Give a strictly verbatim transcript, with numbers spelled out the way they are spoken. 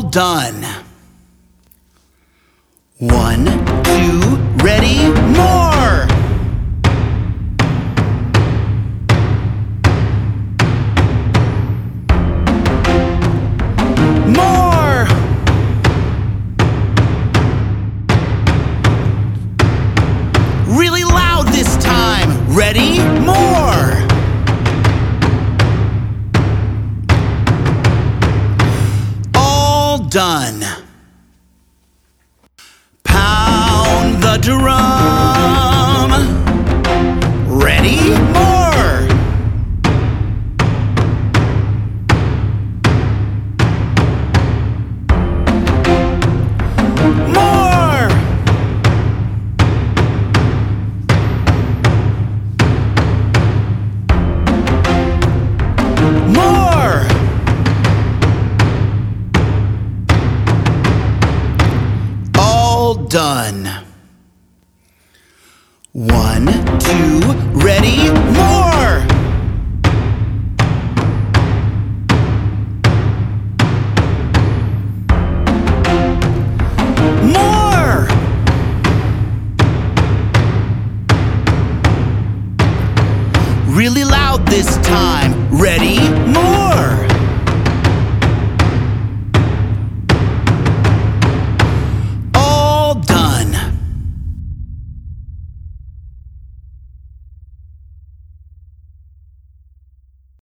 done. One, two, ready, more! More! Really loud this time. Ready, more! All done. Pound the drum. Ready, more! More! More! All done. One, two, ready, more! More! Really loud this time. Ready, more!